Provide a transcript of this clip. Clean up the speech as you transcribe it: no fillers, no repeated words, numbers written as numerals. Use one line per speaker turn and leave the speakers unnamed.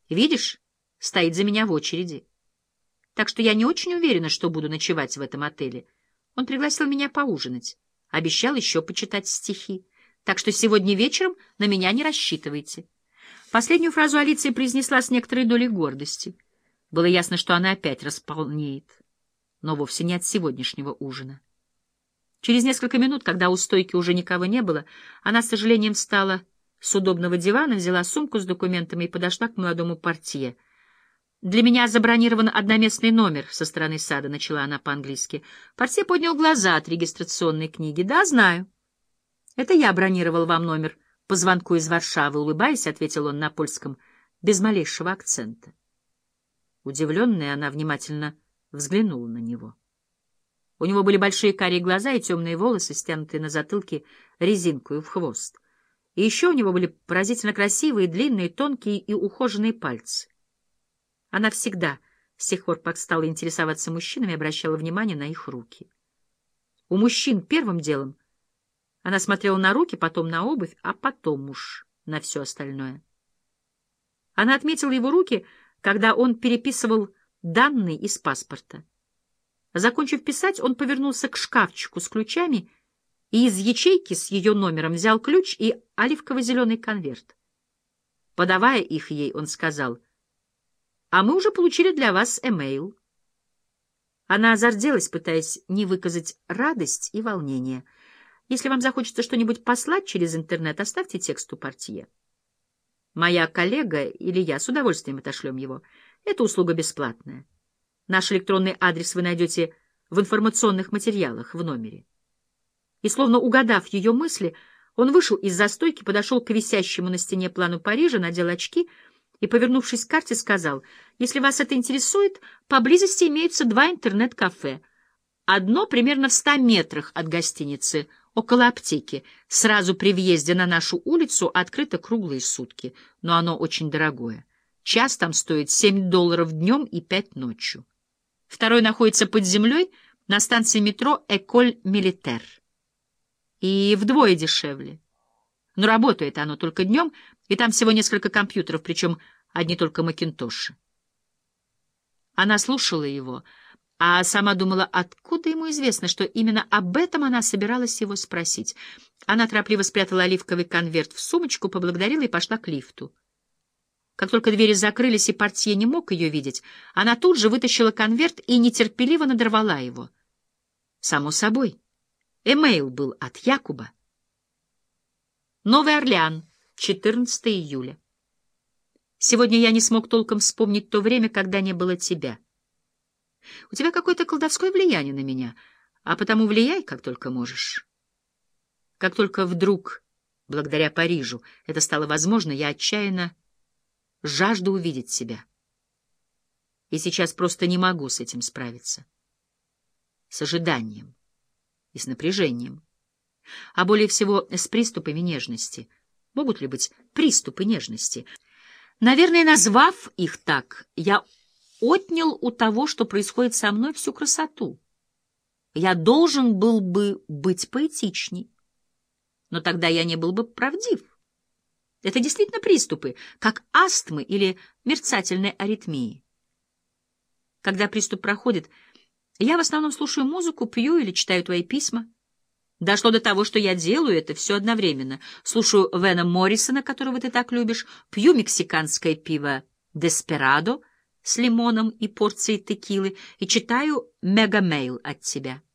Видишь, стоит за меня в очереди. Так что я не очень уверена, что буду ночевать в этом отеле. Он пригласил меня поужинать, обещал еще почитать стихи. Так что сегодня вечером на меня не рассчитывайте. Последнюю фразу Алиция произнесла с некоторой долей гордости. Было ясно, что она опять располнеет, но вовсе не от сегодняшнего ужина. Через несколько минут, когда у стойки уже никого не было, она с сожалением встала с удобного дивана, взяла сумку с документами и подошла к молодому портье. «Для меня забронирован одноместный номер со стороны сада», — начала она по-английски. Портье поднял глаза от регистрационной книги. «Да, знаю. Это я бронировал вам номер по звонку из Варшавы», — улыбаясь, ответил он на польском, без малейшего акцента. Удивленная, она внимательно взглянула на него. У него были большие карие глаза и темные волосы, стянутые на затылке резинкою в хвост. И еще у него были поразительно красивые, длинные, тонкие и ухоженные пальцы. Она всегда, с тех пор, как стала интересоваться мужчинами, обращала внимание на их руки. У мужчин первым делом она смотрела на руки, потом на обувь, а потом уж на все остальное. Она отметила его руки, когда он переписывал данные из паспорта. Закончив писать, он повернулся к шкафчику с ключами и из ячейки с ее номером взял ключ и оливково-зеленый конверт. Подавая их ей, он сказал: «А мы уже получили для вас эмейл». Она зарделась, пытаясь не выказать радость и волнение. «Если вам захочется что-нибудь послать через интернет, оставьте текст у портье. Моя коллега или я с удовольствием отошлем его. Это услуга бесплатная. Наш электронный адрес вы найдете в информационных материалах в номере». И, словно угадав ее мысли, он вышел из застойки, подошел к висящему на стене плану Парижа, надел очки и, повернувшись к карте, сказал: «Если вас это интересует, поблизости имеются два интернет-кафе. Одно примерно в 100 метрах от гостиницы, около аптеки. Сразу при въезде на нашу улицу открыто круглые сутки, но оно очень дорогое. Час там стоит $7 днем и 5 ночью. Второй находится под землей на станции метро «Эколь Милитер». И вдвое дешевле. Но работает оно только днем, и там всего несколько компьютеров, причем одни только макинтоши». Она слушала его, а сама думала, откуда ему известно, что именно об этом она собиралась его спросить. Она торопливо спрятала оливковый конверт в сумочку, поблагодарила и пошла к лифту. Как только двери закрылись и портье не мог ее видеть, она тут же вытащила конверт и нетерпеливо надорвала его. Само собой, эмейл был от Якуба. Новый Орлеан, 14 июля. Сегодня я не смог толком вспомнить то время, когда не было тебя. У тебя какое-то колдовское влияние на меня, а потому влияй, как только можешь. Как только вдруг, благодаря Парижу, это стало возможно, я отчаянно жажду увидеть тебя. И сейчас просто не могу с этим справиться. С ожиданием и с напряжением. А более всего с приступами нежности. Могут ли быть приступы нежности? Наверное, назвав их так, я отнял у того, что происходит со мной, всю красоту. Я должен был бы быть поэтичней, но тогда я не был бы правдив. Это действительно приступы, как астмы или мерцательной аритмии. Когда приступ проходит, я в основном слушаю музыку, пью или читаю твои письма. Дошло до того, что я делаю это все одновременно. Слушаю Вена Моррисона, которого ты так любишь, пью мексиканское пиво «Деспирадо» с лимоном и порцией текилы и читаю «Мегамейл» от тебя.